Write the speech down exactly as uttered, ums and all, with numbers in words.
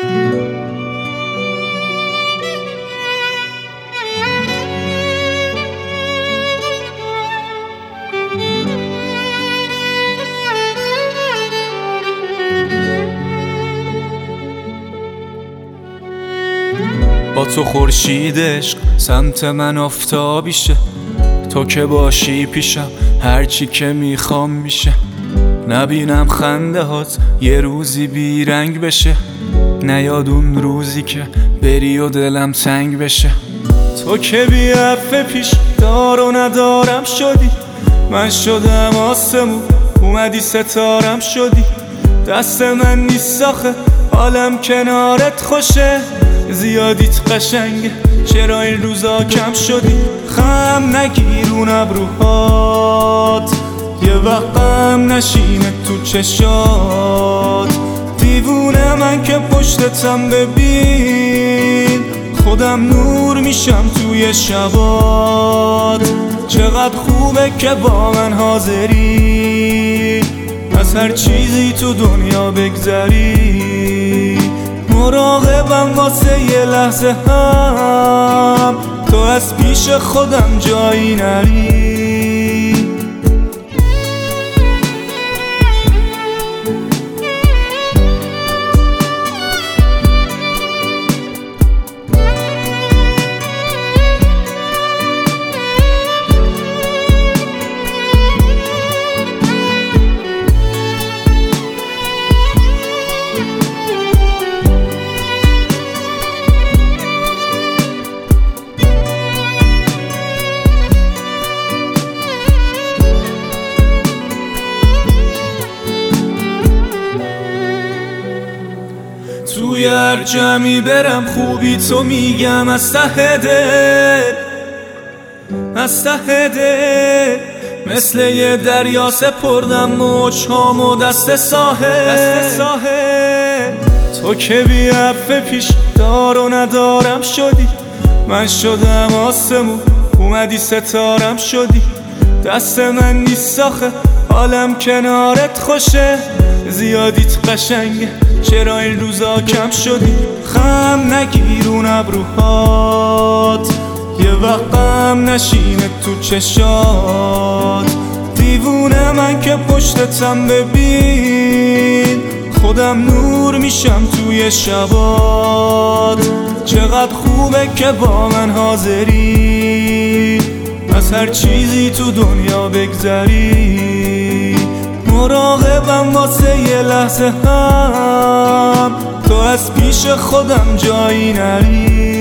با تو خورشید عشق سمت من آفتابیشه، تو که باشی پیشم هرچی که میخوام میشه. نبینم خنده هات یه روزی بیرنگ بشه، نیاد اون روزی که بری و دلم تنگ بشه. تو که بی عفو پیش دار و ندارم شدی، من شدم آسمون اومدی ستارم شدی. دست من نیست آخه حالم کنارت خوشه، زیادیت قشنگه چرا این روزا کم شدی. خم نگیر اون ابروهات، یه وقت غم نشینه تو چشات. دیوونه من که پشتتم ببین، خودم نور میشم توی شبات. چقدر خوبه که با من حاضری، از هر چیزی تو دنیا بگذری. مراقبم واسه یه لحظه هم، تو از پیش خودم جایی نری. توی هر جمعی برم خوبی تو میگم از ته دل، از ته دل. مثل یه دریا سپردم موجهامو دست ساحل، دست ساحل. تو که بی عفو پیش دار و ندارم شدی، من شدم آسمون اومدی ستارم شدی. دست من نیست آخه حالم کنارت خوشه، زیادیت قشنگه چرا این روزا کم شدی. خم نگیر اون ابروهات، یه وقت غم نشینه تو چشات. دیوونه من که پشتتم ببین، خودم نور میشم توی شبات. چقدر خوبه که با من حاضری، از هر چیزی تو دنیا بگذری. مراقبم واسه یه لحظه هم، تو از پیش خودم جایی نری.